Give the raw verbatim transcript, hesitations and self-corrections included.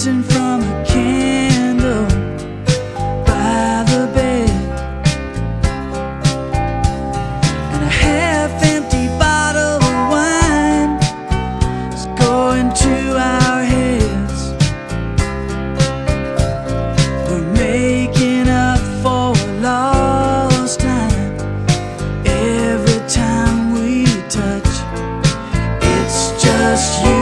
dancing from a candle by the bed, and a half-empty bottle of wine is going to our heads. We're making up for lost time every time we touch. It's just you